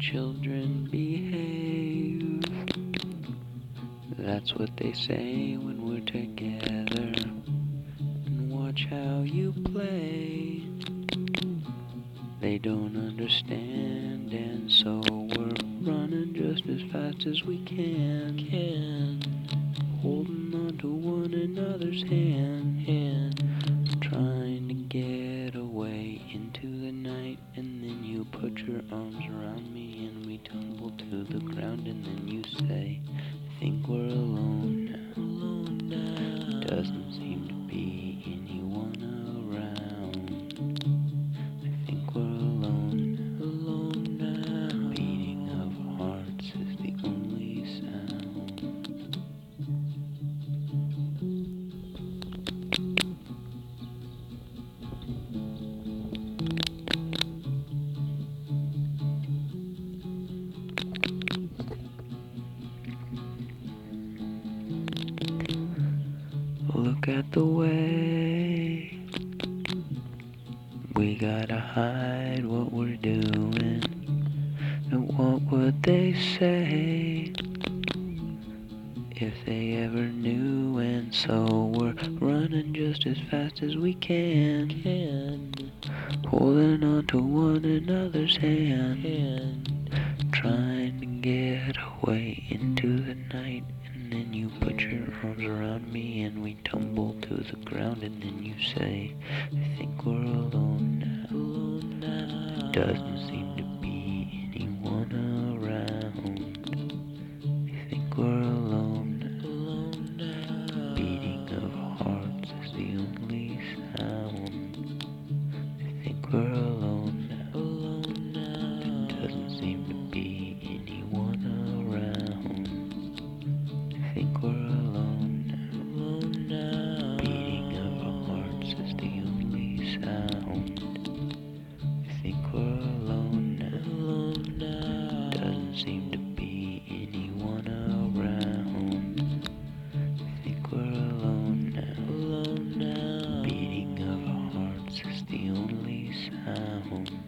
children behave. That's what they say when we're together. And watch how you play. They don't understand, and so we're running just as fast as we can. Holding on to one another's hand, trying to get away into the night. And then you put your arms around me and we tumble to the ground. And then you say, I think we're alone now. Doesn't seem to be anyone around. I think we're alone now. Beating of hearts is the only sound. Look at the way we gotta hide what we're doing. And what would they say if they ever knew? And so we're running just as fast as we can, holding on to one another's hand, trying to get away into the night. And then you put your arms around me and we tumble to the ground. And then you say, I think we're alone now. It doesn't seem to be anyone around. I think we're alone now. Beating of hearts is the only sound. I think we're alone now. There doesn't seem to be anyone around. I think we're alone now. Beating of our hearts is the only sound. I think we're alone now. Doesn't seem to be anyone around. I think we're alone now. Beating of our hearts is the only sound.